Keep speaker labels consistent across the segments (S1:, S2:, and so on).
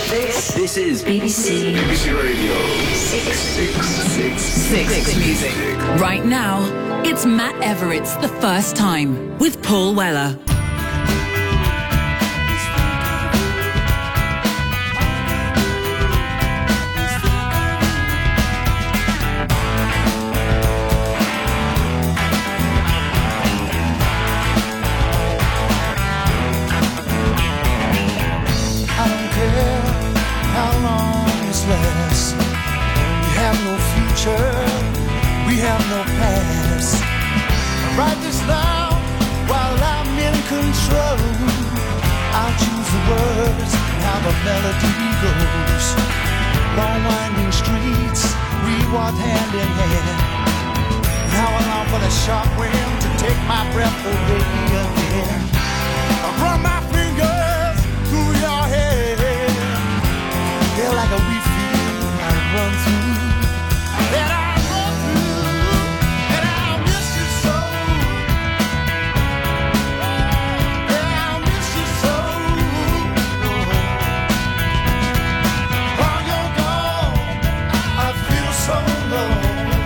S1: This is BBC Radio 6 Music.
S2: Right now, it's Matt Everett's The First Time with Paul Weller.
S3: We have no past. Write this down while I'm in control. I'll choose the words and how the melody goes. Long winding streets, we walk hand in hand. Now I long for the sharp wind to take my breath away again. I run my fingers through your hair. They're like a wheat field I run through. That I run through, and I'll miss you so. Yeah, I'll miss you so. While you're gone, I feel so low.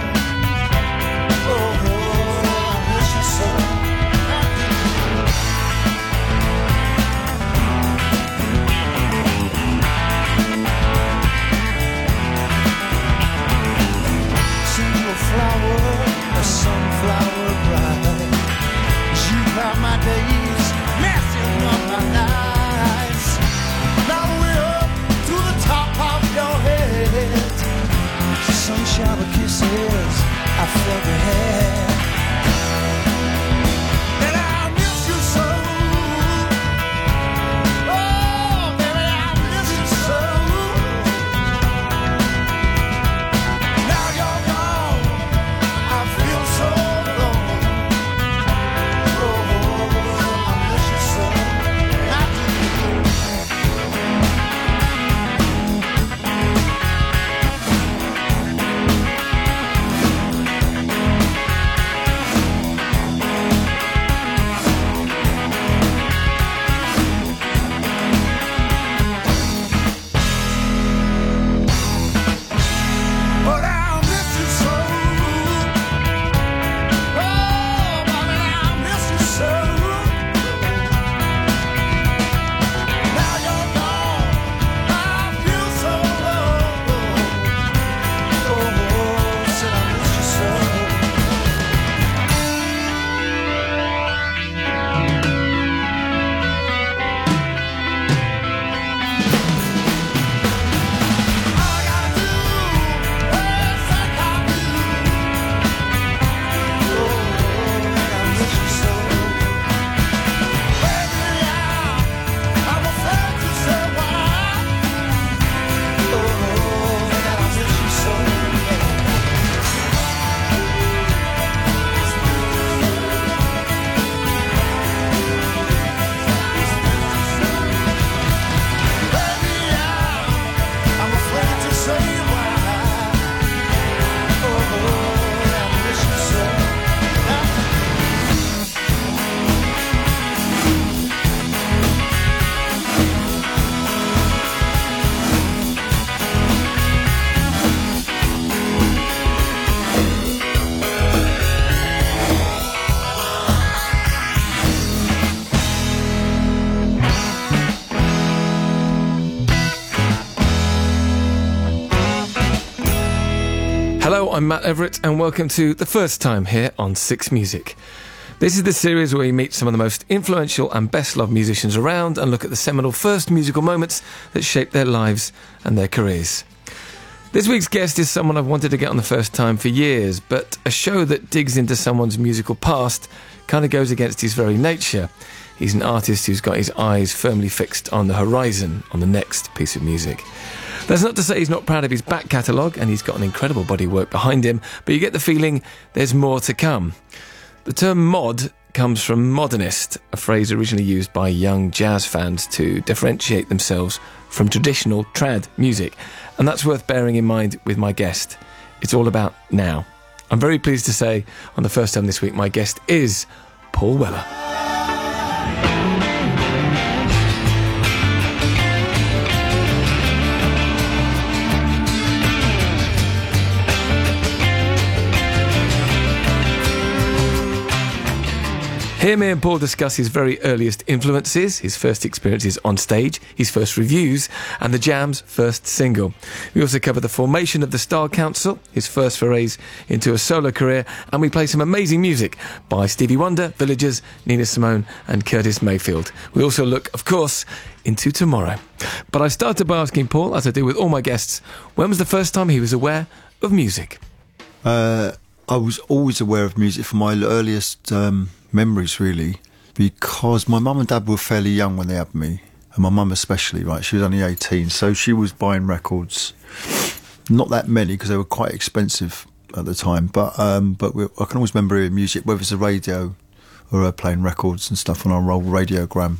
S3: Oh, I miss you so. Flower, a sunflower bride. You cloud my days, messing up my nights. Now we're up to the top of your head. Some shower kisses I felt we had. And I miss you so. Oh, baby, I miss you so. Now you're gone. I feel so low. Oh, I miss you so. I do. But I'll miss you so. Oh, mommy, I'll miss you so. Now you're gone, I feel so low. Oh, said I miss you so. All I gotta do is think of you. Oh, I miss you so. Baby, I'm afraid to say why. Oh, I miss you so. Baby, I'm afraid to say why. Oh, I miss you so.
S4: Hello, I'm Matt Everett and welcome to The First Time here on 6 Music. This is the series where we meet some of the most influential and best-loved musicians around and look at the seminal first musical moments that shaped their lives and their careers. This week's guest is someone I've wanted to get on The First Time for years, but a show that digs into someone's musical past kind of goes against his very nature. He's an artist who's got his eyes firmly fixed on the horizon, on the next piece of music. That's not to say he's not proud of his back catalogue, and he's got an incredible body of work behind him, but you get the feeling there's more to come. The term mod comes from modernist, a phrase originally used by young jazz fans to differentiate themselves from traditional trad music, and that's worth bearing in mind with my guest. It's all about now. I'm very pleased to say, on The First Time this week, my guest is Paul Weller. Here me and Paul discuss his very earliest influences, his first experiences on stage, his first reviews, and the Jam's first single. We also cover the formation of the Style Council, his first forays into a solo career, and we play some amazing music by Stevie Wonder, Villagers, Nina Simone and Curtis Mayfield. We also look, of course, into tomorrow. But I started by asking Paul, as I do with all my guests, when was the first time he was aware of music?
S5: I was always aware of music from my earliest memories, really, because my mum and dad were fairly young when they had me, and my mum especially, right? She was only 18, so she was buying records. Not that many, because they were quite expensive at the time, but I can always remember hearing music, whether it's the radio or her playing records and stuff on our old radiogram.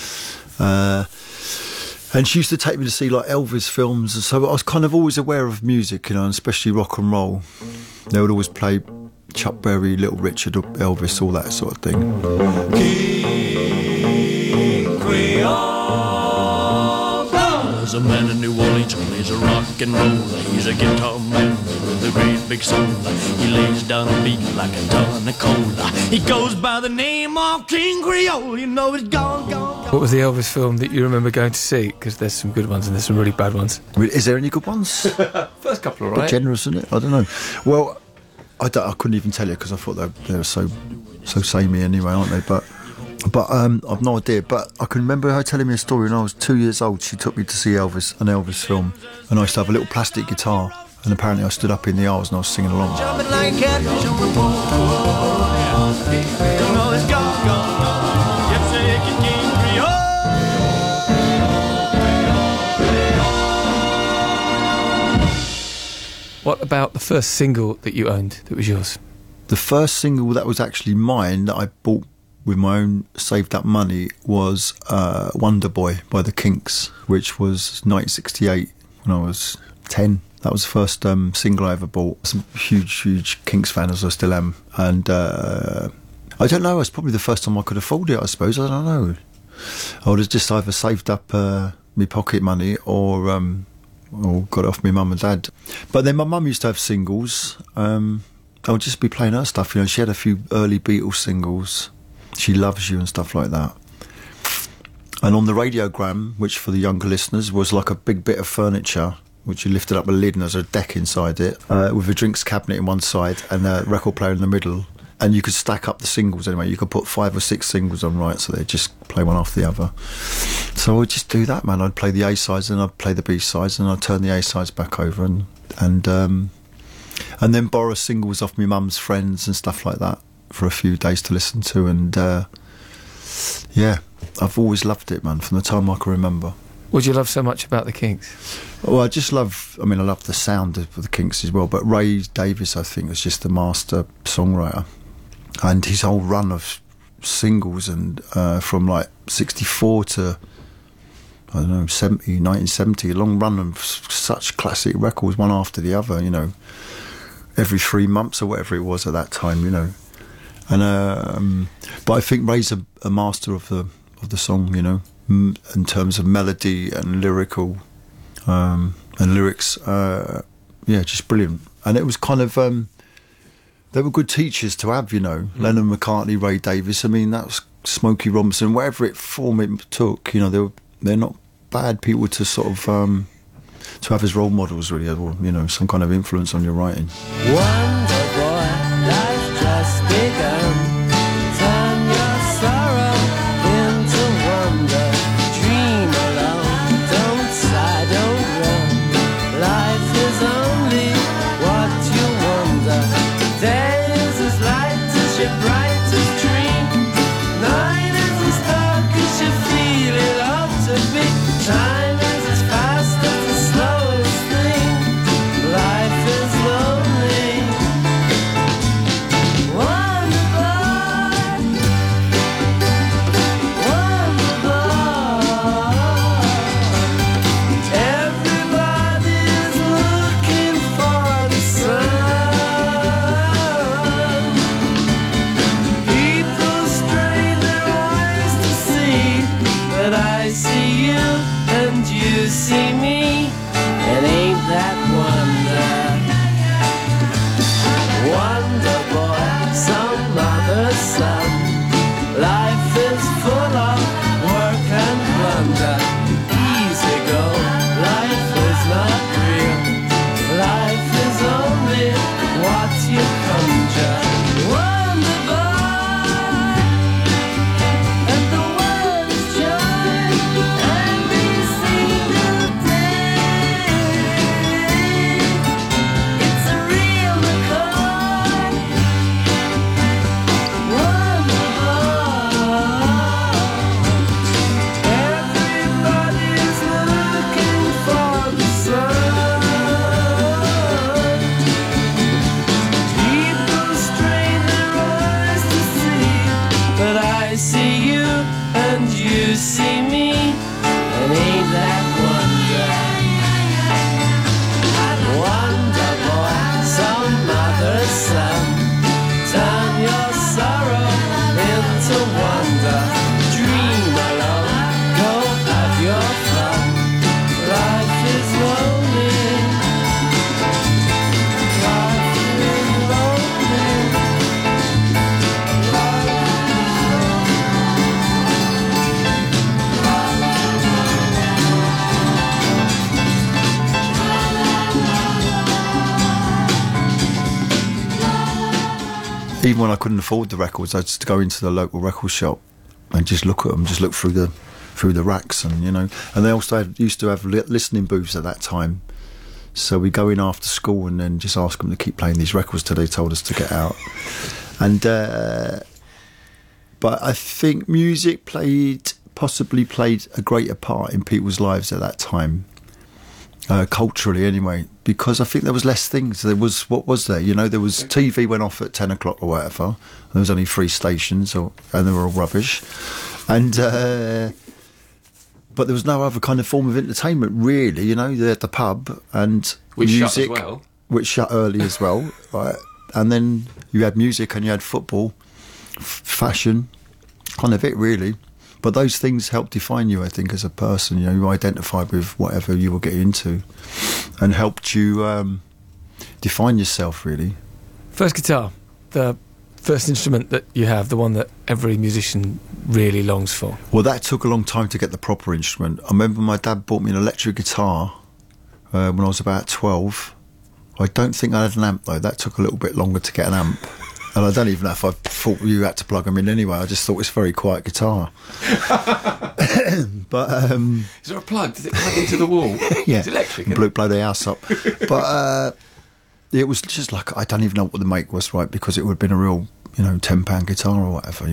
S5: And she used to take me to see like Elvis films, and so I was kind of always aware of music, you know, and especially rock and roll. They would always play Chuck Berry, Little Richard, Elvis, all that sort of thing.
S6: King Creole. There's a man in New Orleans who plays a rock and roll. He's a guitar man with a great big soul. He lays down a beat like a ton of coal. He goes by the name of King Creole. You know it's gone.
S4: What was the Elvis film that you remember going to see? Because there's some good ones and there's some really bad ones.
S5: Is there any good ones?
S4: First couple, all
S5: Bit
S4: right.
S5: generous, isn't it? I don't know. Well, I couldn't even tell you because I thought they were so samey anyway, aren't they? But I've no idea. But I can remember her telling me a story when I was 2 years old. She took me to see an Elvis film, and I used to have a little plastic guitar, and apparently I stood up in the aisles and I was singing along.
S6: Jumping like a catfish on the pole. You know it's gone. Yes, King Creole.
S4: What about the first single that you owned that was yours?
S5: The first single that was actually mine that I bought with my own saved up money was Wonder Boy by the Kinks, which was 1968 when I was 10. That was the first single I ever bought. I was a huge Kinks fan, as I still am. And I don't know, it's probably the first time I could afford it, I suppose. I don't know. I would have just either saved up my pocket money or got it off my mum and dad. But then my mum used to have singles. I would just be playing her stuff, you know. She had a few early Beatles singles, She Loves You and stuff like that. And on the radiogram, which for the younger listeners was like a big bit of furniture, which you lifted up a lid and there's a deck inside it, with a drinks cabinet in one side and a record player in the middle. And you could stack up the singles anyway. You could put 5 or 6 singles on, right, so they'd just play one after the other. So I would just do that, man. I'd play the A-sides and I'd play the B-sides and I'd turn the A-sides back over and then borrow singles off my mum's friends and stuff like that for a few days to listen to. And yeah, I've always loved it, man, from the time I can remember.
S4: What do you love so much about the Kinks?
S5: Well, I love the sound of the Kinks as well, but Ray Davies, I think, was just the master songwriter. And his whole run of singles and from like 64 to, I don't know, 1970, a long run of such classic records, one after the other, you know, every 3 months or whatever it was at that time, you know. And but I think Ray's a master of the song, you know, in terms of melody and lyrical and lyrics. Yeah, just brilliant. And it was kind of they were good teachers to have, you know. Lennon, McCartney, Ray Davies. I mean, that was Smokey Robinson. Whatever form it took, you know, they're not bad people to sort of to have as role models, really, or, you know, some kind of influence on your writing.
S7: Wonder boy, life's just begun. Turn your sorrow into wonder. Dream alone, don't sigh, don't run. Life is only what you wonder. Day is as light as your brightest dream. Night is as dark as you feel it ought to be. Time is as fast as the slowest thing. Life is lonely. Wonder boy, everybody's looking for the sun. People strain their eyes to see, but I see you and you see me, and ain't that wonder? Wonder boy, some other son. wonder. Easy go, life is not real. Life is only what you conjure. Wonderful, and the world is joy every single day. It's a real record. Wonderful. Everybody's looking for the sun. People strain their eyes to see, but I see you and you see me, and ain't that wonder? Wonder boy, some mother's son, turn your sorrow into wonder. Dream alone, go have your fun. Life is lonely. Life is lonely.
S5: Even when I couldn't afford the records, I'd just go into the local record shop and just look at them, just look through the racks, and and they also used to have listening booths at that time. So we go in after school and then just ask them to keep playing these records till they told us to get out. And but I think music possibly played a greater part in people's lives at that time. Culturally anyway, because I think there was less things. There was, what was there? There was TV went off at 10 o'clock or whatever. There was only 3 stations, and they were all rubbish. And but there was no other kind of form of entertainment, really. They had the pub and
S4: Which
S5: music,
S4: shut as well.
S5: which shut early as well, right? And then you had music and you had football, fashion, kind of it really. But those things help define you, I think, as a person. You identified with whatever you were getting into, and helped you define yourself, really.
S4: First guitar, the first instrument that you have, the one that every musician really longs for.
S5: Well, that took a long time to get the proper instrument. I remember my dad bought me an electric guitar when I was about 12. I don't think I had an amp, though. That took a little bit longer to get an amp. And I don't even know if I thought you had to plug them in anyway. I just thought it was a very quiet guitar. But
S4: Is there a plug? Does it plug into the wall?
S5: yeah,
S4: It's electric, isn't it?
S5: blow the house up. But it was just like, I don't even know what the make was, right? Because it would have been a real, £10 guitar or whatever,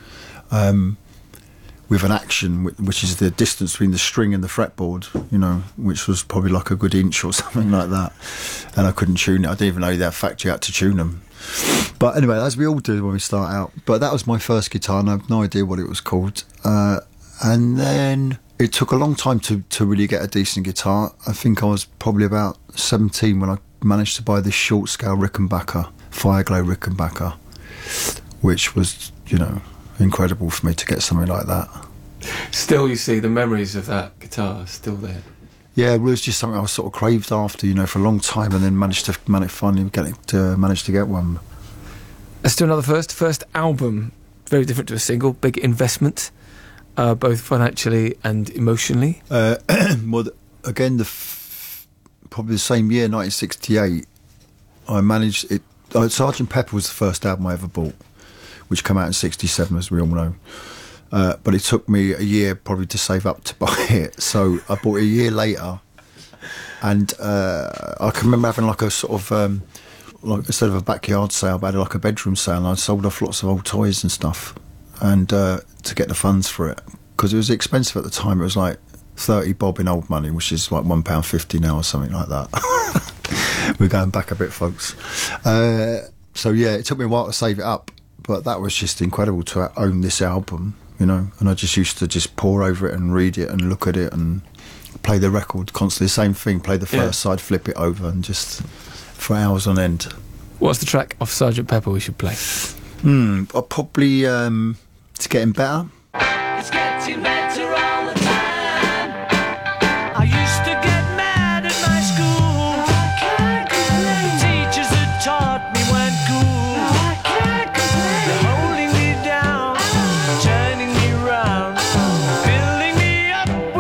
S5: with an action, which is the distance between the string and the fretboard, which was probably like a good inch or something like that. And I couldn't tune it. I didn't even know that fact you had to tune them. But anyway, as we all do when we start out. But that was my first guitar, and I have no idea what it was called. And then it took a long time to really get a decent guitar. I think I was probably about 17 when I managed to buy this short scale Rickenbacker, Fireglow Rickenbacker, which was, incredible for me to get something like that.
S4: Still, you see, the memories of that guitar are still there.
S5: Yeah, it was just something I was sort of craved after, for a long time, and then finally managed to get one.
S4: Let's do another first album. Very different to a single. Big investment, both financially and emotionally.
S5: Well, again, probably the same year, 1968, I managed it. Sgt. Pepper was the first album I ever bought, which came out in 67, as we all know. But it took me a year probably to save up to buy it. So I bought it a year later. And I can remember having like a sort of, instead of a backyard sale, I had like a bedroom sale, and I sold off lots of old toys and stuff, and to get the funds for it. Because it was expensive at the time. It was like 30 bob in old money, which is like £1.50 now or something like that. We're going back a bit, folks. So yeah, it took me a while to save it up. But that was just incredible to own this album, and I just used to just pore over it and read it and look at it and play the record constantly. The same thing, play the first side, flip it over, and just for hours on end.
S4: What's the track off Sgt. Pepper we should play?
S5: I'll probably It's Getting Better.
S7: It's getting better all the time. I used to get mad at my school. I can't complain. The teachers that taught me weren't cool. I can't complain. They're holding me down, turning me round, building me up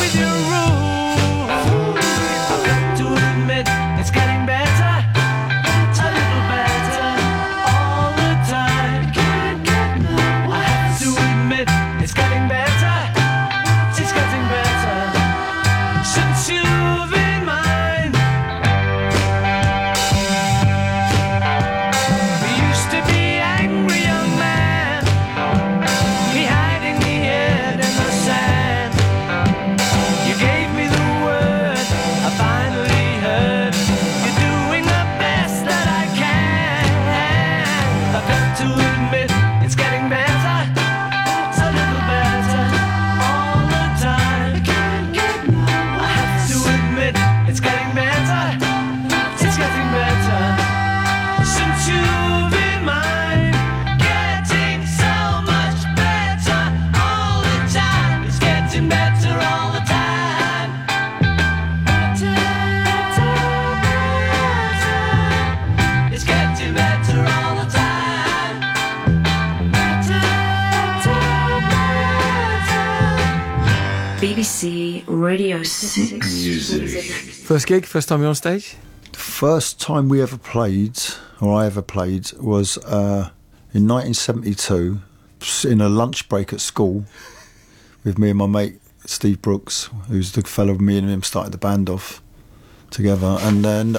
S1: Radio 6 Music.
S4: First gig, first time you're on stage?
S5: First time we ever played, or I ever played, was in 1972 in a lunch break at school with me and my mate Steve Brooks, who's the fellow me and him started the band off together, and then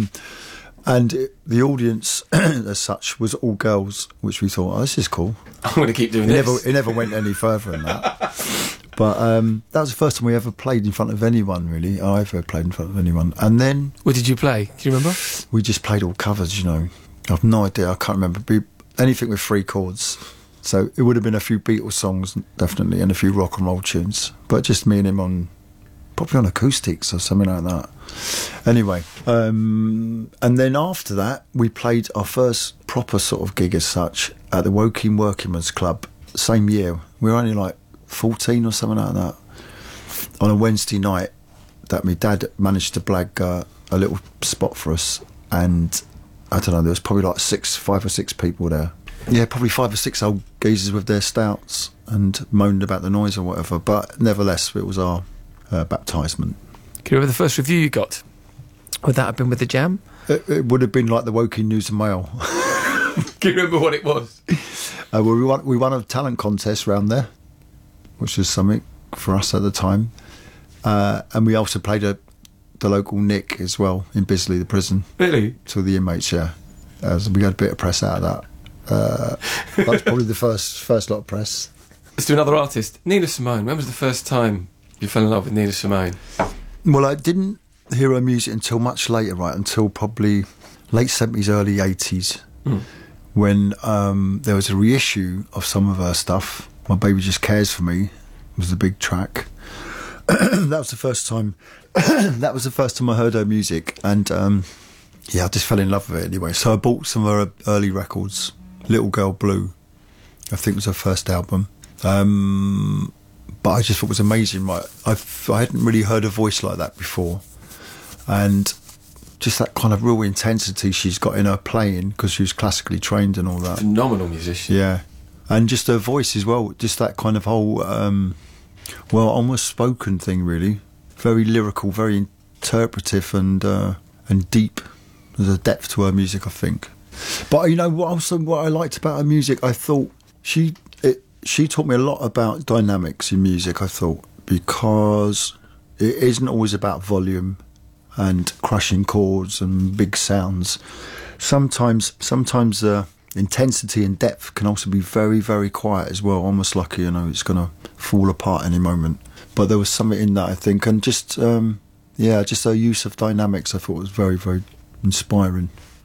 S5: the audience as such was all girls, which we thought, this is cool.
S4: I'm going to keep doing this.
S5: It never went any further than that. But that was the first time we ever played in front of anyone, really. I ever played in front of anyone. And then...
S4: What did you play? Do you remember?
S5: We just played all covers, you know. I've no idea. I can't remember. Anything with 3 chords. So it would have been a few Beatles songs, definitely, and a few rock and roll tunes. But just me and him probably on acoustics or something like that. Anyway, and then after that, we played our first proper sort of gig as such at the Woking Workingmen's Club, same year. We were only like 14 or something like that, on a Wednesday night that my dad managed to blag a little spot for us, and I don't know, there was probably like 5 or 6 people there. Yeah, probably 5 or 6 old geezers with their stouts and moaned about the noise or whatever, but nevertheless it was our baptisement.
S4: Can you remember the first review you got? Would that have been with the Jam?
S5: It would have been like the Woking News and Mail.
S4: Can you remember what it was?
S5: Well, we won a talent contest round there, which was something for us at the time. And we also played the local Nick as well in Bisley, the prison.
S4: Really?
S5: To the inmates, yeah. So we had a bit of press out of that. That was probably the first lot of press.
S4: Let's do another artist. Nina Simone. When was the first time you fell in love with Nina Simone?
S5: Well, I didn't hear her music until much later, right? Until probably late 70s, early 80s, when there was a reissue of some of her stuff. My Baby Just Cares For Me was the big track. That was the first time. That was the first time I heard her music, and I just fell in love with it anyway. So I bought some of her early records. Little Girl Blue, I think, was her first album. But I just thought it was amazing. Right, I hadn't really heard a voice like that before, and just that kind of real intensity she's got in her playing, because she was classically trained and all that.
S4: Phenomenal musician.
S5: Yeah, and just her voice as well. Just that kind of whole, almost spoken thing, really. Very lyrical, very interpretive, and deep. There's a depth to her music, I think. But you know what I liked about her music, I thought she taught me a lot about dynamics in music, I thought, because it isn't always about volume and crushing chords and big sounds. Sometimes intensity and depth can also be very, very quiet as well, almost like, you know, it's going to fall apart any moment. But there was something in that, I think, and just her use of dynamics I thought was very, very inspiring.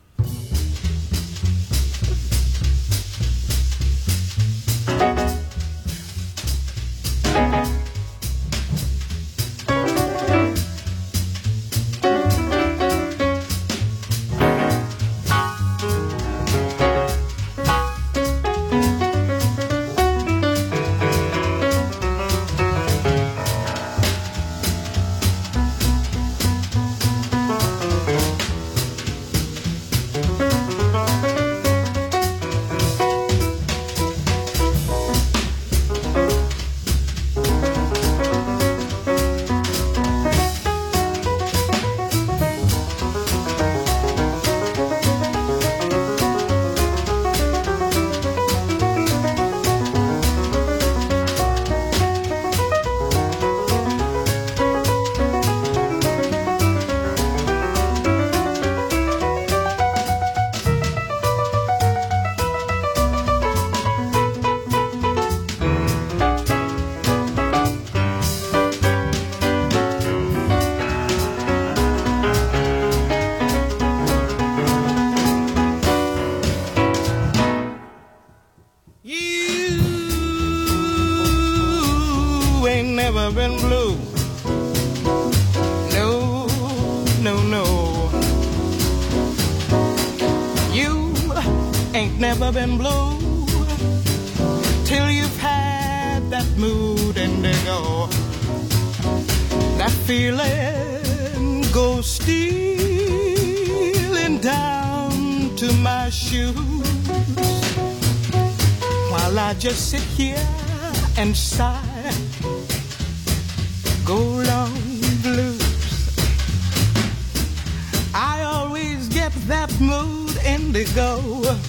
S8: Never been blue till you've had that mood indigo. That feeling goes stealing down to my shoes, while I just sit here and sigh, go long blues. I always get that mood indigo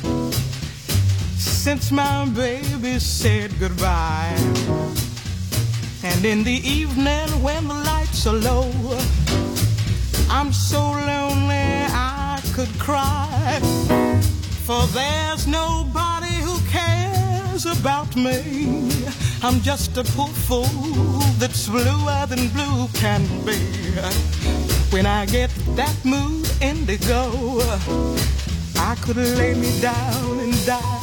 S8: since my baby said goodbye. And in the evening when the lights are low, I'm so lonely I could cry. For there's nobody who cares about me. I'm just a poor fool that's bluer than blue can be. When I get that mood indigo, I could lay me down and die.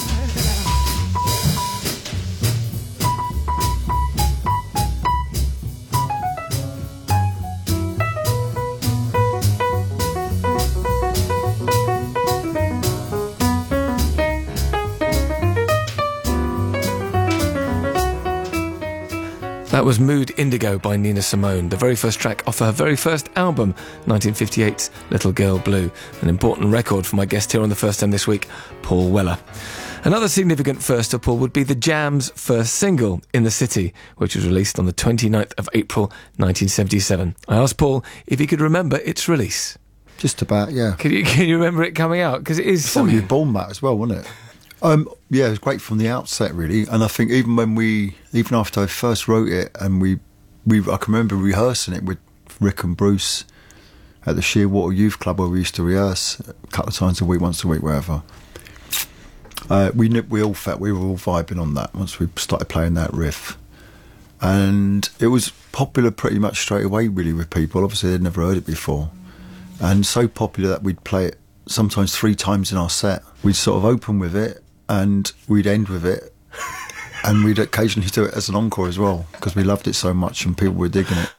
S4: That was Mood Indigo by Nina Simone, the very first track off her very first album, 1958's Little Girl Blue, an important record for my guest here on The First Time this week, Paul Weller. Another significant first of Paul would be the Jam's first single, In the City, which was released on the 29th of April 1977. I asked Paul if he could remember its release.
S5: Just about, yeah.
S4: Can you remember it coming out? Because it is
S5: something. You were born, Matt, as well, wasn't it? Yeah, it was great from the outset, really. And I think even after I first wrote it, and I can remember rehearsing it with Rick and Bruce at the Shearwater Youth Club, where we used to rehearse a couple of times a week, once a week, wherever. We all felt we were all vibing on that once we started playing that riff. And it was popular pretty much straight away, really, with people. Obviously, they'd never heard it before. And so popular that we'd play it sometimes 3 times in our set. We'd sort of open with it, and we'd end with it, and we'd occasionally do it as an encore as well, because we loved it so much and people were digging it.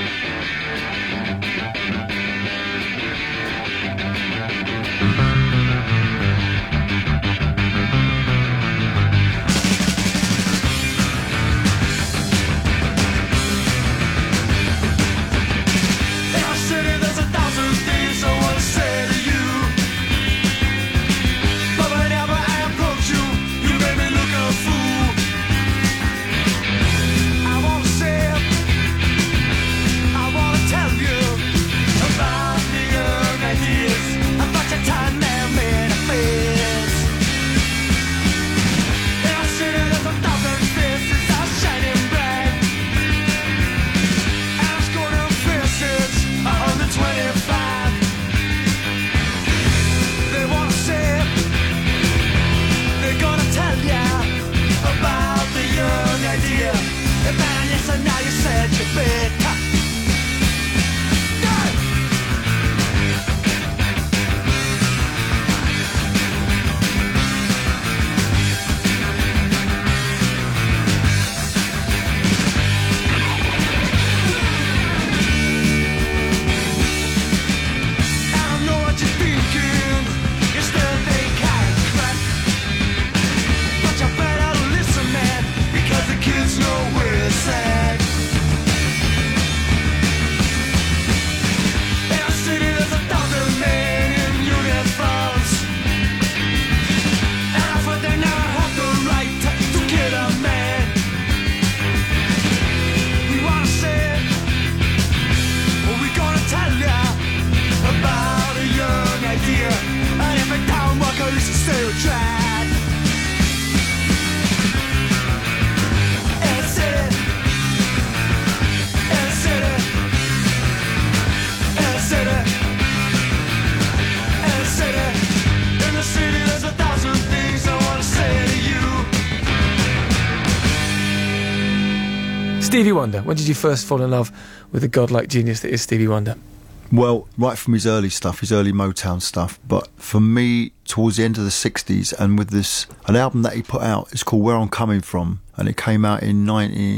S4: Stevie Wonder. When did you first fall in love with the godlike genius that is Stevie Wonder?
S5: Well, right from his early stuff, his early Motown stuff. But for me, towards the end of the 60s, and with an album that he put out, it's called Where I'm Coming From, and it came out in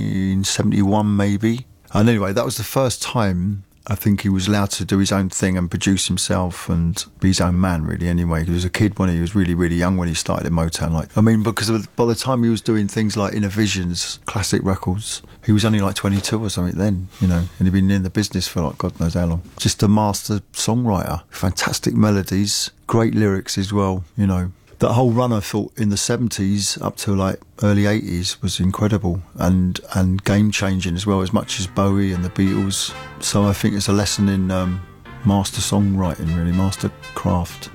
S5: 1971 maybe. And anyway, that was the first time I think he was allowed to do his own thing and produce himself and be his own man, really, anyway. He was a kid when he was really, really young when he started at Motown. Because by the time he was doing things like Inner Visions, classic records, he was only like 22 or something then, and he'd been in the business for like God knows how long. Just a master songwriter. Fantastic melodies, great lyrics as well, that whole run, I thought, in the 70s up to like early 80s was incredible and game-changing as well, as much as Bowie and the Beatles. So I think it's a lesson in master songwriting, really, master craft.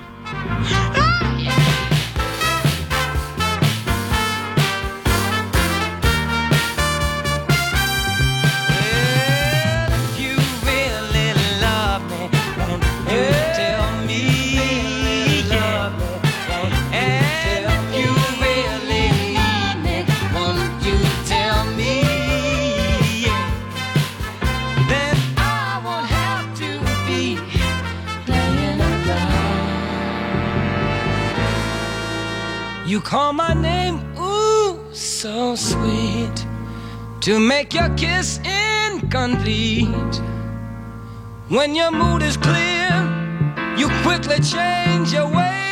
S8: You call my name, ooh, so sweet, to make your kiss incomplete. When your mood is clear, you quickly change your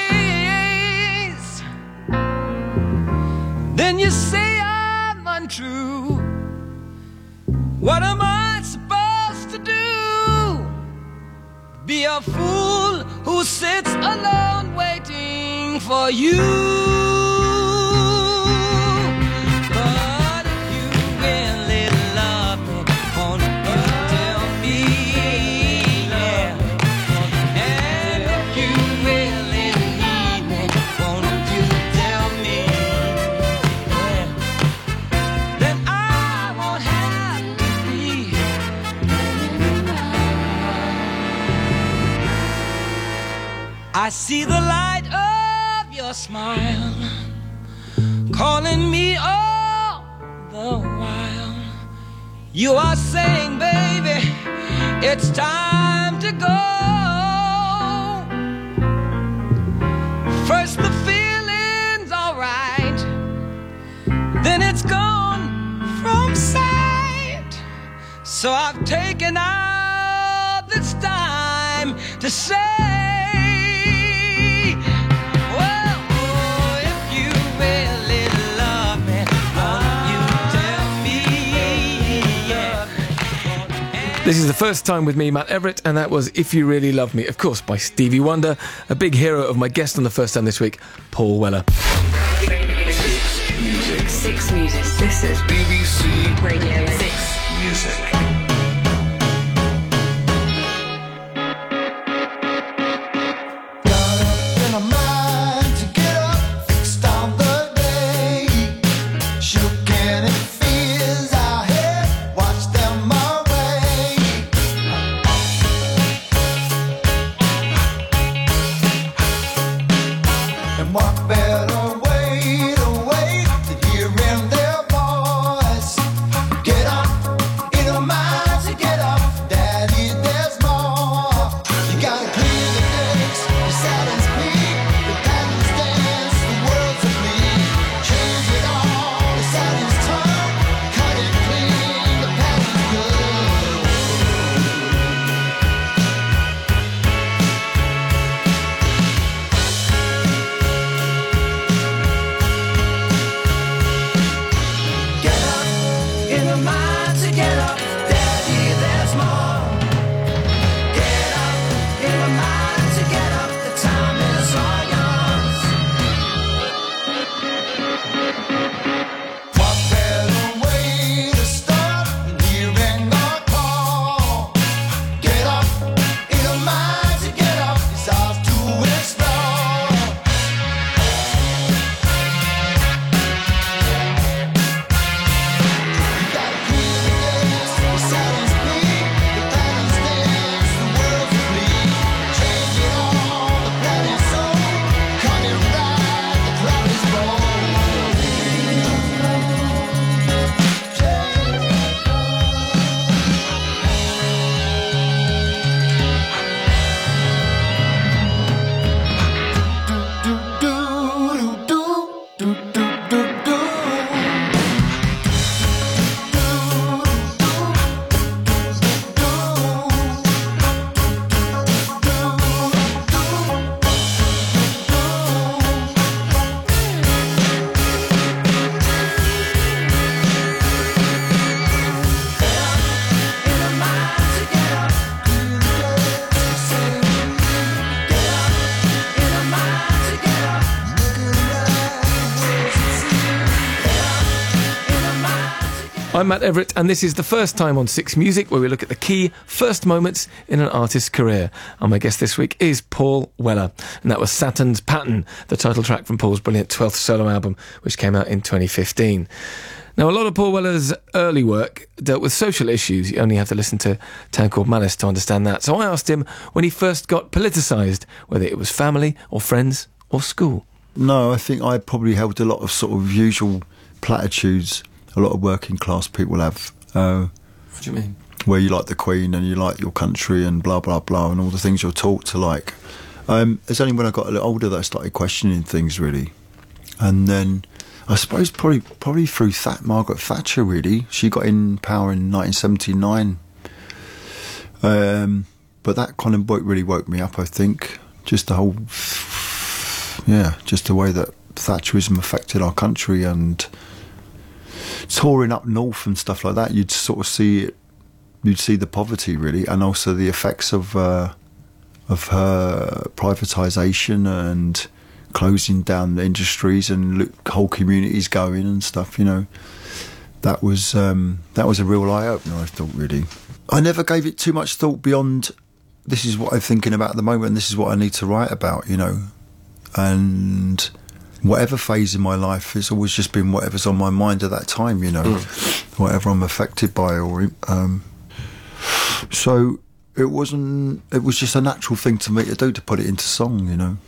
S8: ways. Then you say I'm untrue. What am I supposed to do? Be a fool who sits alone waiting for you. I see the light of your smile calling me all the while. You are saying, baby, it's time to go. First the feeling's alright, then it's gone from sight. So I've taken out this time to say,
S4: This is the first time with me, Matt Everett, and that was If You Really Love Me, of course, by Stevie Wonder, a big hero of my guest on the first time this week, Paul Weller.
S1: Six Music. This is BBC Radio 6 Music.
S3: In a
S4: I'm Matt Everett, and this is the first time on Six Music where we look at the key first moments in an artist's career. And my guest this week is Paul Weller, and that was Saturn's Pattern, the title track from Paul's brilliant 12th solo album, which came out in 2015. Now, a lot of Paul Weller's early work dealt with social issues. You only have to listen to Town Called Malice to understand that. So I asked him when he first got politicised, whether it was family or friends or school.
S5: No, I think I probably held a lot of sort of usual platitudes a lot of working class people have.
S4: What do you mean?
S5: Where you like the Queen and you like your country and blah, blah, blah, and all the things you're taught to like. It's only when I got a little older that I started questioning things, really. And then I suppose probably through Margaret Thatcher, really. She got in power in 1979. But that kind of really woke me up, I think. Just the whole... just the way that Thatcherism affected our country and touring up north and stuff like that, you'd sort of see it. You'd see the poverty, really, and also the effects of her privatisation and closing down the industries and whole communities going and stuff. You know, that was a real eye opener, I thought. Really, I never gave it too much thought beyond. This is what I'm thinking about at the moment. And this is what I need to write about. You know, and whatever phase in my life, it's always just been whatever's on my mind at that time, you know, whatever I'm affected by, or so it was just a natural thing to me to do, to put it into song, you know.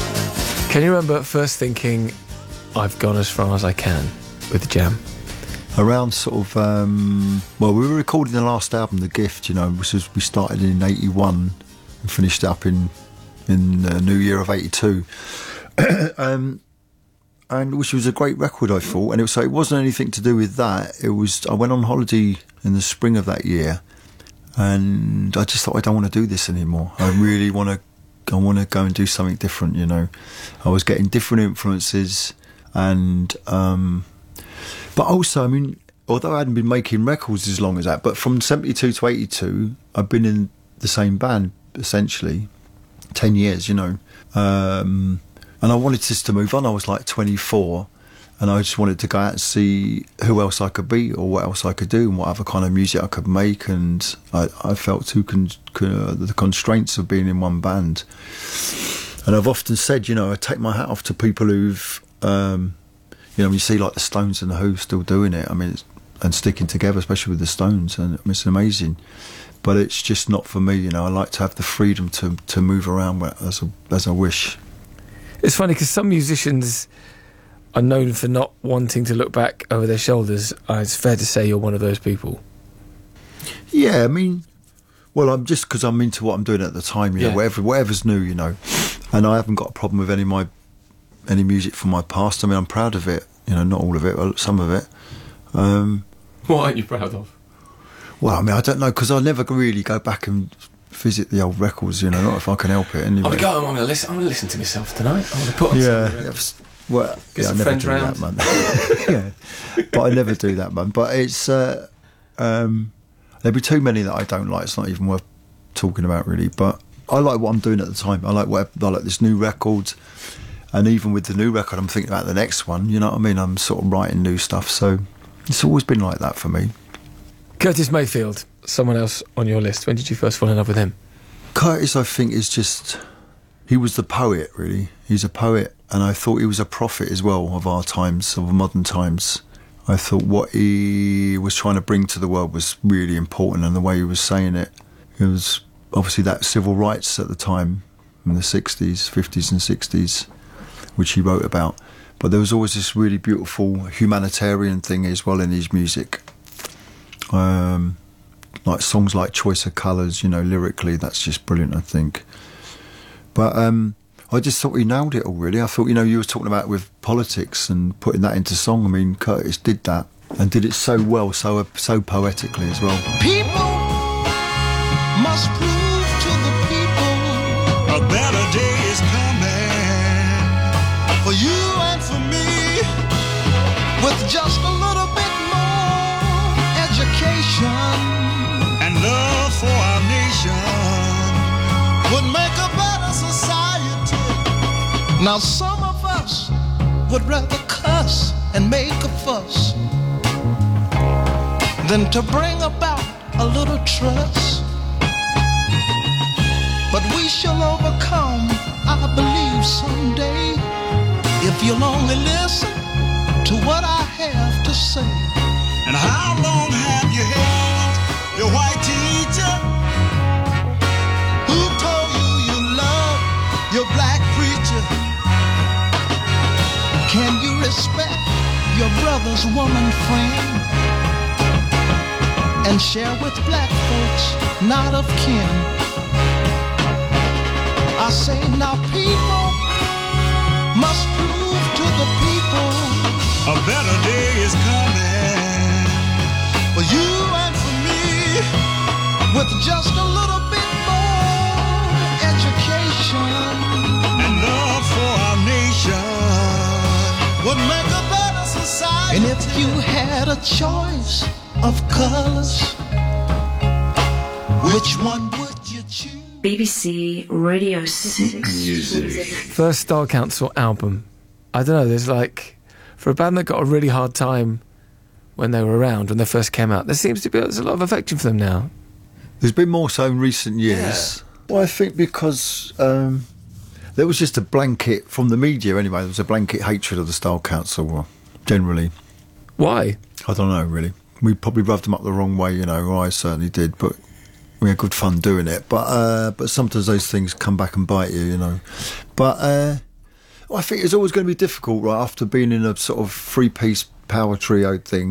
S5: Can you remember first thinking, I've gone as far as I can with Jam? Around sort of, well, we were recording the last album, The Gift, you know, which was, we started in 81 and finished up in the new year of 82. And which was a great record, I thought. And it wasn't anything to do with that. It was, I went on holiday in the spring of that year, and I just thought, I don't want to do this anymore. I really want to go and do something different, you know. I was getting different influences, and but also, I mean, although I hadn't been making records as long as that, but from 72 to 82, I've been in the same band essentially 10 years, you know. And I wanted just to move on. I was like 24, and I just wanted to go out and see who else I could be, or what else I could do, and what other kind of music I could make. And I felt the constraints of being in one band. And I've often said, you know, I take my hat off to people who've, you know, you see like the Stones and the Who still doing it. I mean, and sticking together, especially with the Stones, and it's amazing. But it's just not for me, you know. I like to have the freedom to move around as I wish.
S4: It's funny because some musicians are known for not wanting to look back over their shoulders. It's fair to say you're one of those people.
S5: Yeah, I mean, well, I'm just because I'm into what I'm doing at the time, you know, whatever's new, you know. And I haven't got a problem with any music from my past. I mean, I'm proud of it, you know, not all of it, but some of it.
S4: What aren't you proud of?
S5: Well, I mean, I don't know, because I never really go back and visit the old records, you know, not if I can help it. Anyway.
S4: I'm going to listen to myself tonight. I'm going to put on
S5: well, I never do that, man. Yeah, but I never do that, man. But it's there'll be too many that I don't like. It's not even worth talking about, really. But I like what I'm doing at the time. I like this new record, and even with the new record, I'm thinking about the next one. You know what I mean? I'm sort of writing new stuff, so it's always been like that for me.
S4: Curtis Mayfield, someone else on your list. When did you first fall in love with him?
S5: Curtis, I think, is just... He was the poet, really. He's a poet, and I thought he was a prophet as well of our times, of modern times. I thought what he was trying to bring to the world was really important, and the way he was saying it. It was obviously that civil rights at the time, in the 60s, 50s and 60s, which he wrote about. But there was always this really beautiful humanitarian thing as well in his music. Like songs like Choice of Colours, you know, lyrically, that's just brilliant, I think. But I just thought he nailed it all, really. I thought, you know, you were talking about with politics and putting that into song. I mean, Curtis did that, and did it so well, so poetically as well.
S3: People must prove to the people a better day is coming for you and for me, with just a little bit more education and love for our nation would make a better society. Now some of us would rather cuss and make a fuss than to bring about a little trust. But we shall overcome, I believe, someday, if you'll only listen to what I have to say. And how long have you held your white teacher who told you you love your black preacher? Can you respect your brother's woman friend and share with black folks not of kin? I say now people must prove to the people a better day is coming for you and for me, with just a little bit more education and love for our nation would make a better society. And if you had a choice of colors, which one would you choose?
S1: BBC Radio 6 Music.
S4: First Style Council album. I don't know, there's like... For a band that got a really hard time when they were around, when they first came out, there's a lot of affection for them now.
S5: There's been more so in recent years. Yeah. Well, I think because there was just a blanket, from the media anyway, there was a blanket hatred of the Style Council, generally.
S4: Why?
S5: I don't know, really. We probably rubbed them up the wrong way, you know, or I certainly did, but we had good fun doing it. But sometimes those things come back and bite you, you know. But I think it's always going to be difficult, right, after being in a sort of three-piece power trio thing,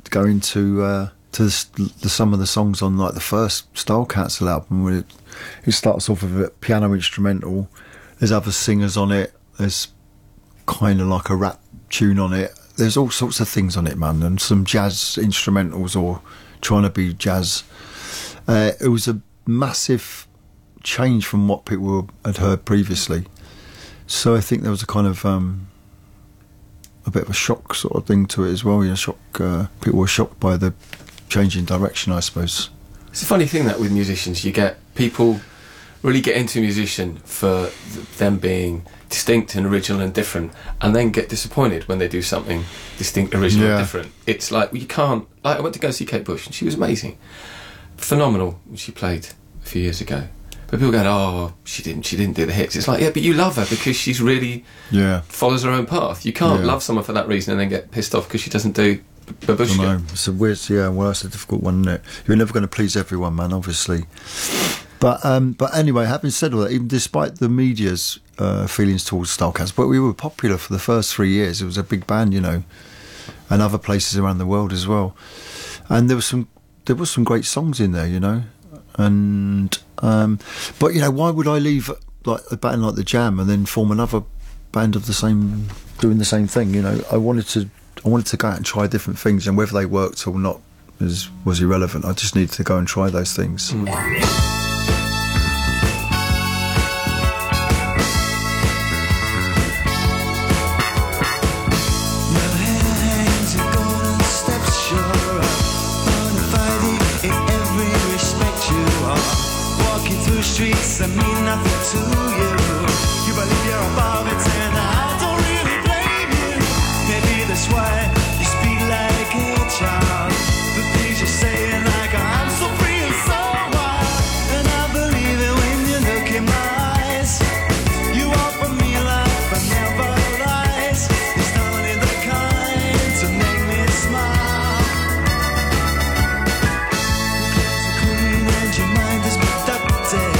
S5: going to some of the songs on like the first Style Council album, where it starts off with a piano instrumental. There's other singers on it. There's kind of like a rap tune on it. There's all sorts of things on it, man, and some jazz instrumentals or trying to be jazz. It was a massive change from what people had heard previously. So I think there was a kind of a bit of a shock sort of thing to it as well. People were shocked by the change in direction, I suppose.
S4: It's a funny thing that with musicians, you get people really get into a musician for them being distinct and original and different, and then get disappointed when they do something distinct, original and different. It's like, you can't... Like, I went to go see Kate Bush, and she was amazing. Phenomenal when she played a few years ago. But people go, oh, she didn't do the hits. It's like, yeah, but you love her because she's really follows her own path. You can't love someone for that reason and then get pissed off because she doesn't do Babushka.
S5: I know. It's a weird, well, that's a difficult one, isn't it? You're never going to please everyone, man, obviously. But anyway, having said all that, even despite the media's feelings towards Style Council, but we were popular for the first 3 years. It was a big band, and other places around the world as well. And there was some great songs in there, And but why would I leave like a band like the Jam and then form another band of doing the same thing? I wanted to go out and try different things, and whether they worked or not was irrelevant. I just needed to go and try those things.
S3: Streets that mean nothing to you. You believe you're above it, and I don't really blame you. Maybe that's why you speak like a child. The things you say, like I'm so free and so wild. And I believe it when you look in my eyes. You offer me life, but never lies. It's not in the kind to make me smile. Close the clean and your mind is productive.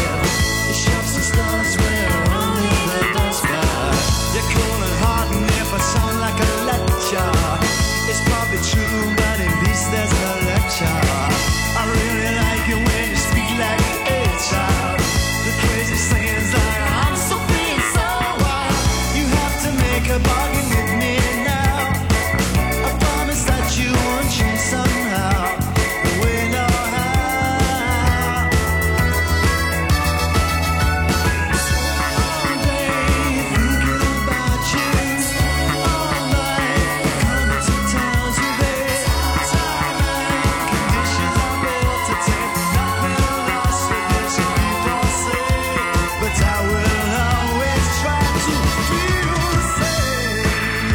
S3: It's probably true, but at least there's no lecture. I really like it when you speak like a child. The crazy sayings like I'm so free and so wild. You have to make a bargain with me now. I promise that you won't change somehow. We know how. All day thinking about you. All night coming to towns with it. Conditions are built to take nothing lost with this. People say, but I will always try to feel the same.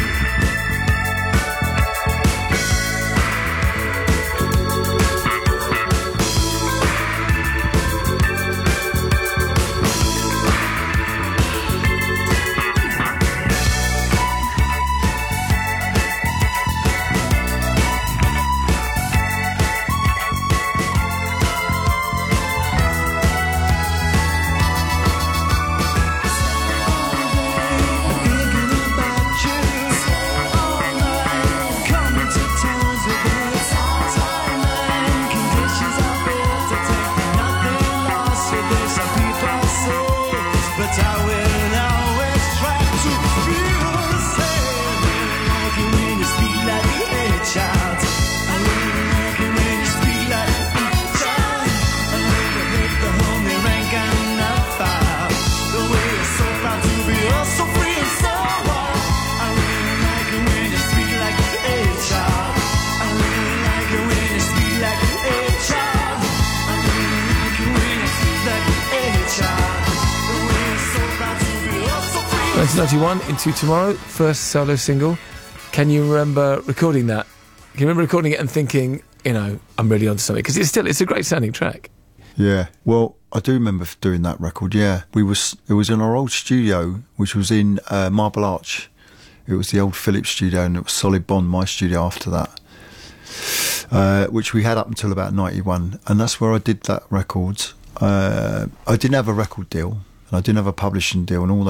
S4: Oh, 1991, Into Tomorrow, first solo single. Can you remember recording that? Can you remember recording it and thinking, I'm really onto something? Because it's a great sounding track.
S5: Yeah, well, I do remember doing that record. Yeah, it was in our old studio, which was in Marble Arch. It was the old Philips studio, and it was Solid Bond, my studio after that, which we had up until about 91, and that's where I did that record. I didn't have a record deal, and I didn't have a publishing deal, and all those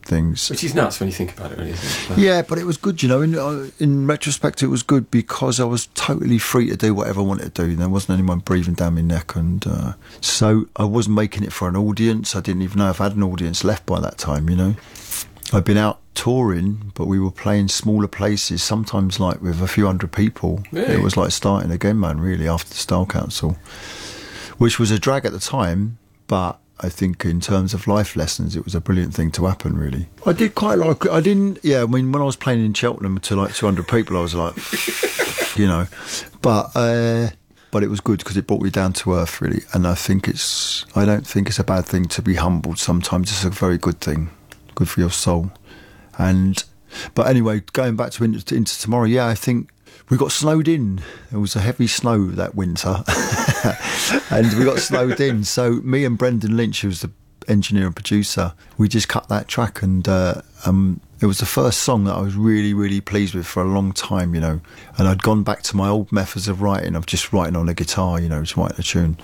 S5: things.
S4: Which is nuts when you think about it, really, isn't it?
S5: Yeah, but it was good, you know. In retrospect, it was good because I was totally free to do whatever I wanted to do. There wasn't anyone breathing down my neck, and so I wasn't making it for an audience. I didn't even know if I had an audience left by that time, you know. I'd been out touring, but we were playing smaller places, sometimes like with a few hundred people.
S4: Really?
S5: It was like starting again, man, really, after the Style Council, which was a drag at the time, but I think in terms of life lessons, it was a brilliant thing to happen, really. I did quite like it. I didn't, yeah, I mean, when I was playing in Cheltenham to like 200 people, I was like, you know, but it was good because it brought me down to earth, really. And I don't think it's a bad thing to be humbled sometimes. It's a very good thing, good for your soul. But anyway, going back to into tomorrow, yeah, I think we got snowed in. There was a heavy snow that winter, and we got snowed in. So me and Brendan Lynch, who was the engineer and producer, we just cut that track, and it was the first song that I was really, really pleased with for a long time, you know. And I'd gone back to my old methods of writing, of just writing on a guitar, you know, just writing a tune.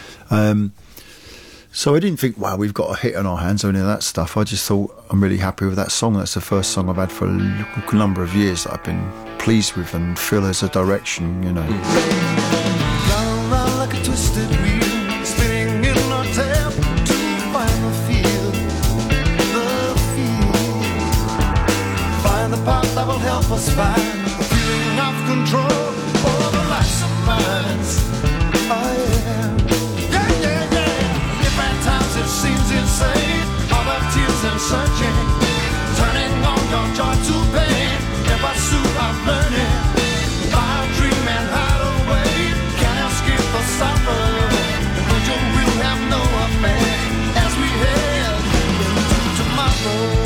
S5: So I didn't think, wow, we've got a hit on our hands or any of that stuff. I just thought, I'm really happy with that song. That's the first song I've had for a number of years that I've been pleased with and feel there's a direction, you know.
S3: Round, round like a twisted wheel, spinning in our tail to find the feel. Find the path that will help us find the feeling of control over the lives of minds. Oh yeah. It seems insane, all the tears and searching, turning on your joy to pain, in pursuit of learning, by a dream and hide away, can't escape the sorrow, but you will have no affair, as we head into tomorrow.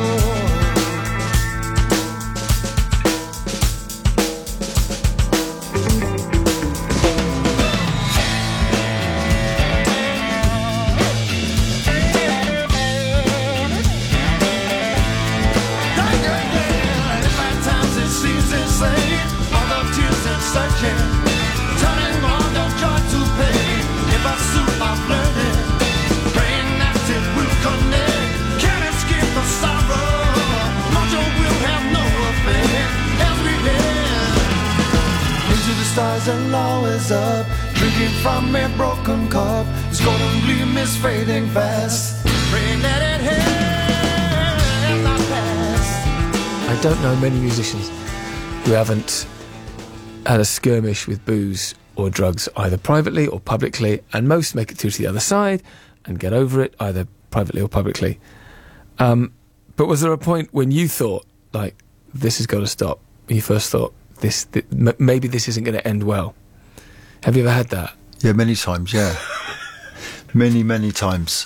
S3: Stars and always up, drinking from a broken cup. It's golden gleam is fading fast. Praying that it hit not pass.
S4: I don't know many musicians who haven't had a skirmish with booze or drugs, either privately or publicly, and most make it through to the other side and get over it, either privately or publicly. But was there a point when you thought, like, this has got to stop? When you first thought, maybe this isn't going to end well. Have you ever had that?
S5: Yeah, many times. Yeah, many times.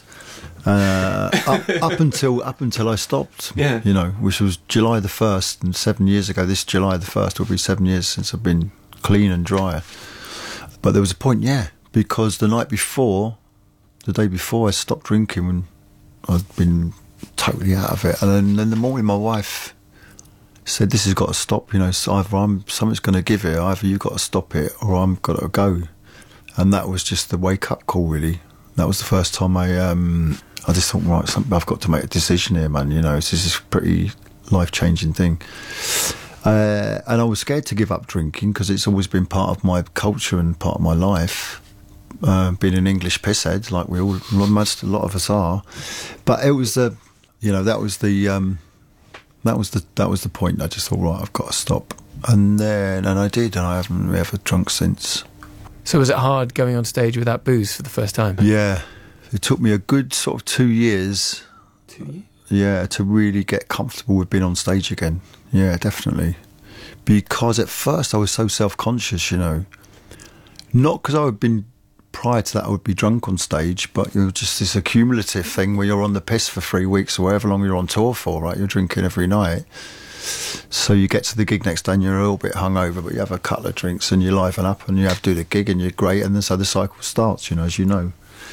S5: Up until I stopped.
S4: Yeah.
S5: You know, which was July the 1st, and 7 years ago. This July the 1st will be 7 years since I've been clean and dry. But there was a point, yeah, because the day before, I stopped drinking when I'd been totally out of it, and then in the morning, my wife said, "This has got to stop. You know, so either something's going to give it. Either you got to stop it, or I'm got to go." And that was just the wake up call. Really, that was the first time I just thought, right, I've got to make a decision here, man. You know, this is a pretty life changing thing. And I was scared to give up drinking because it's always been part of my culture and part of my life. Being an English pisshead, like a lot of us are. But it was that was the point. I just thought, right, I've got to stop. And I did, and I haven't ever drunk since.
S4: So was it hard going on stage without booze for the first time?
S5: Yeah. It took me a good sort of 2 years.
S4: 2 years?
S5: Yeah, to really get comfortable with being on stage again. Yeah, definitely. Because at first I was so self-conscious, you know. Not because I had been, prior to that, I would be drunk on stage, but it was just this accumulative thing where you're on the piss for 3 weeks or however long you're on tour for, right? You're drinking every night. So you get to the gig next day and you're a little bit hungover, but you have a couple of drinks and you liven up and you have to do the gig and you're great, and then so the cycle starts, you know, as you know.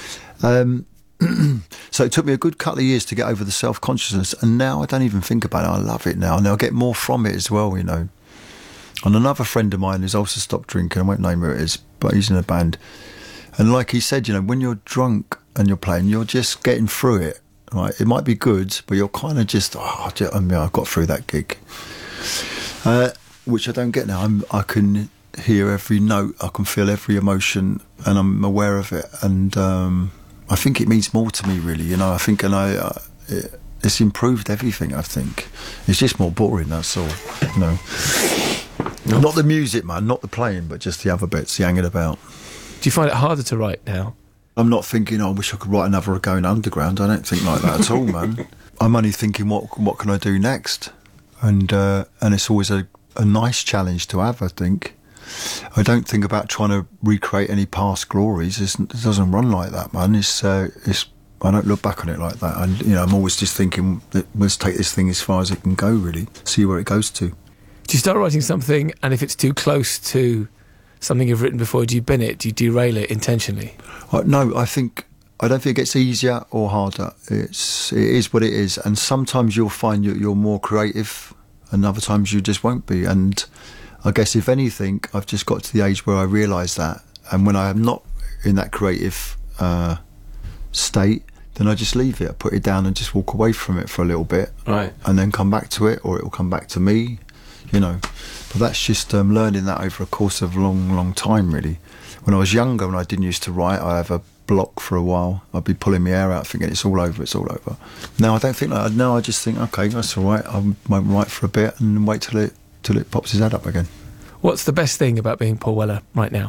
S5: So it took me a good couple of years to get over the self-consciousness, and now I don't even think about it. I love it now, and I get more from it as well, you know. And another friend of mine who's also stopped drinking, I won't name who it is, but he's in a band, and like he said, you know, when you're drunk and you're playing, you're just getting through it, right? It might be good, but you're kind of just, I got through that gig. Which I don't get now. I can hear every note, I can feel every emotion, and I'm aware of it. And I think it means more to me, really. You know, I think, it's improved everything. I think it's just more boring. That's all. You know, not the music, man, not the playing, but just the other bits, the hanging about.
S4: Do you find it harder to write now?
S5: I'm not thinking, I wish I could write another Going Underground. I don't think like that at all, man. I'm only thinking, what can I do next? And it's always a nice challenge to have, I think. I don't think about trying to recreate any past glories. It doesn't run like that, man. I don't look back on it like that. And I'm always just thinking that let's take this thing as far as it can go, really. See where it goes to.
S4: Do you start writing something, and if it's too close to something you've written before, do you bin it? Do you derail it intentionally?
S5: No, I don't think it gets easier or harder. It is what it is. And sometimes you'll find you're more creative, and other times you just won't be. And I guess, if anything, I've just got to the age where I realise that. And when I am not in that creative state, then I just leave it. I put it down and just walk away from it for a little bit.
S4: Right.
S5: And then come back to it, or it will come back to me, But that's just learning that over a course of a long, long time, really. When I was younger, when I didn't used to write, I have a block for a while. I'd be pulling my hair out thinking it's all over. Now I don't think like that. Now I just think, okay, that's all right. I won't write for a bit and wait till it pops his head up again.
S4: What's the best thing about being Paul Weller right now?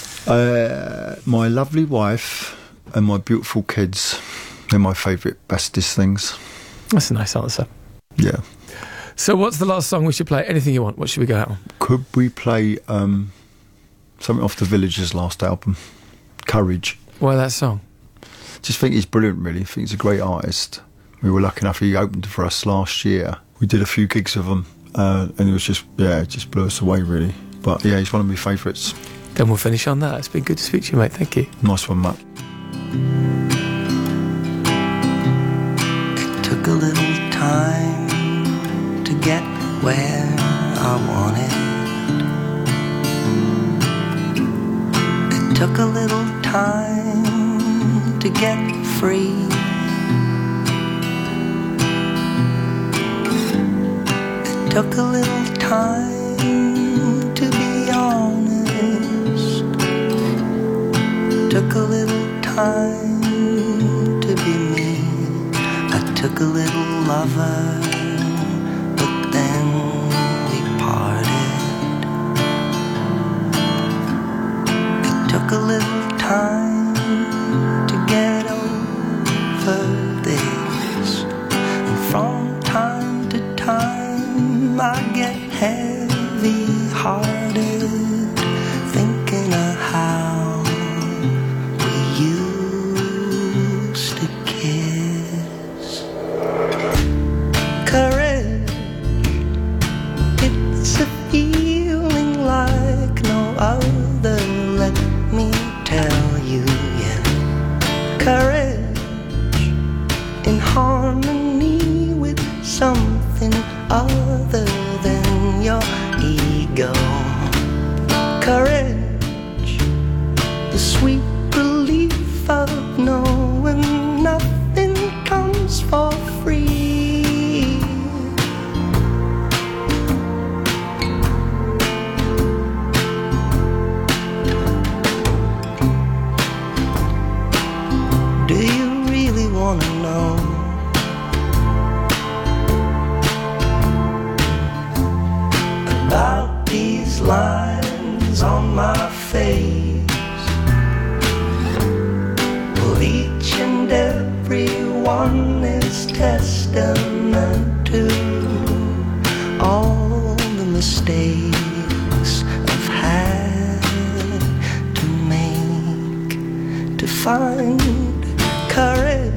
S5: My lovely wife and my beautiful kids. They're my favourite, bestest things.
S4: That's a nice answer.
S5: Yeah.
S4: So what's the last song we should play? Anything you want. What should we go out on?
S5: Could we play something off The Villagers' last album, Courage?
S4: Why that song?
S5: Just think he's brilliant, really. I think he's a great artist. We were lucky enough, he opened for us last year. We did a few gigs with him, and it was just, it just blew us away, really. But yeah, he's one of my favourites.
S4: Then we'll finish on that. It's been good to speak to you, mate. Thank you.
S5: Nice one, Matt.
S7: It took a little time to get where I wanted. It took a little time to get free. It took a little time to be honest. It took a little time to be me. I took a little lover, but then we parted. It took a little time to get over this, and from time to time I get heavy-hearted, thinking of how we used to kiss. Courage, it's a feeling like no other, let me tell you, yeah. Courage, in harmony with something other than your ego. Courage, the sweet relief of knowing nothing comes for free. Do you really want to know about these lines on my face? Well, each and every one is testament to all the mistakes I've had to make to find courage.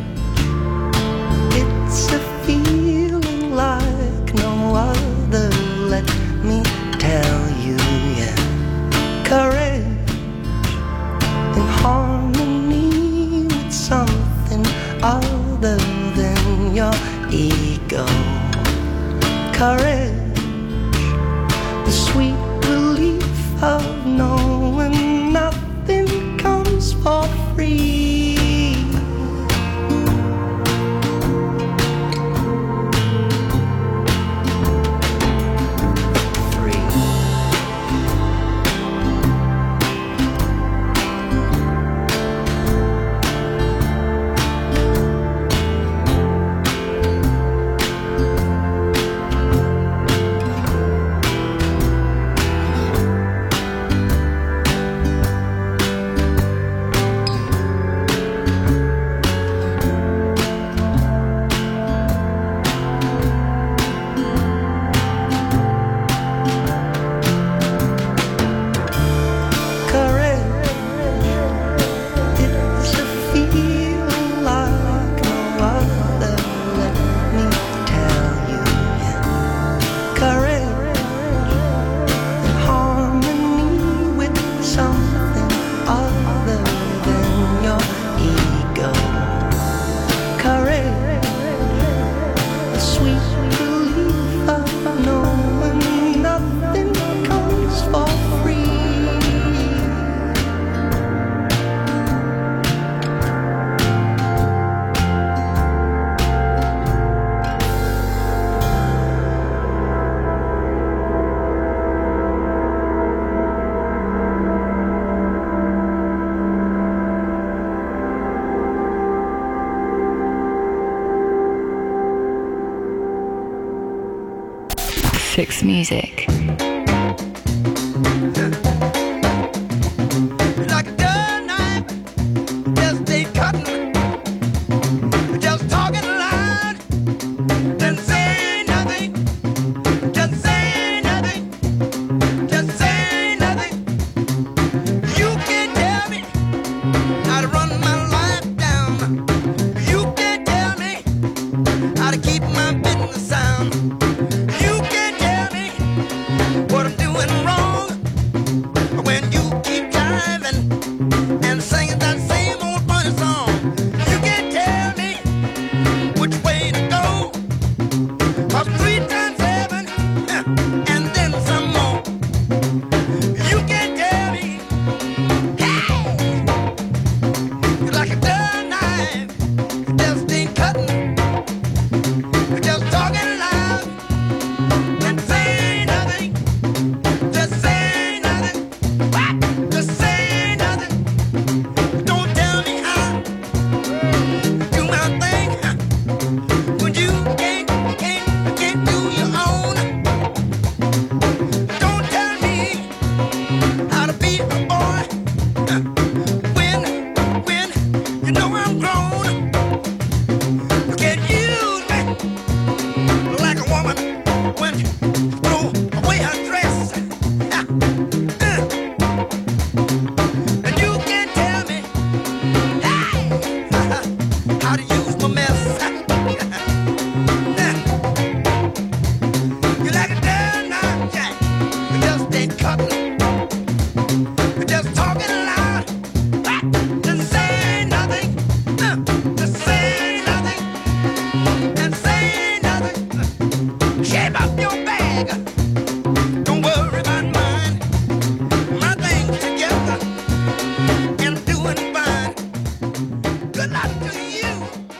S7: It's a feeling like no other, let me tell you, yeah. Courage, in harmony with something other than your ego. Courage, the sweet relief of knowing nothing comes for free.
S1: Six Music.
S3: Like a dull knife, just ain't cutting. Just talking loud, then say nothing. Just say nothing. Just say nothing. You can't tell me how to run my life down. You can't tell me how to keep my business sound. You can't tell me what I'm doing wrong when you keep driving and singing that same old funny song. You can't tell me which way to go. 'Cause 3 times 7 and then some more. You can't tell me. Hey, you're like a dull knife, you just ain't cutting. You're just talking loud and say nothing. Just say nothing. What? Just say nothing. Don't tell me how to do my thing when you can't do your own. Don't tell me how to be a boy when you know I'm grown. You can't use me like a woman when you throw away her dress. And you can't tell me how to use my mess. You're like a dull knife, Jack. You just ain't cutting. You're just talking loud. Just say nothing. Just say nothing. And say nothing. Shape up your bag. Don't worry about mine. My thing's together and I'm doing fine. Good luck to you.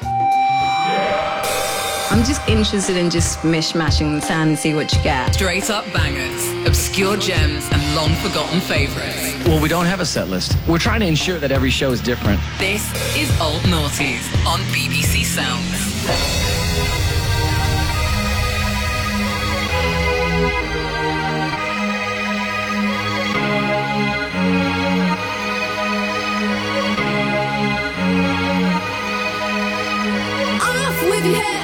S9: I'm just interested in just mishmashing the sound and see what you get.
S2: Straight up bangers, obscure gems, and long forgotten favourites.
S10: Well, we don't have a set list. We're trying to ensure that every show is different.
S2: This is Old Naughties on BBC Sounds.
S11: Off with your head.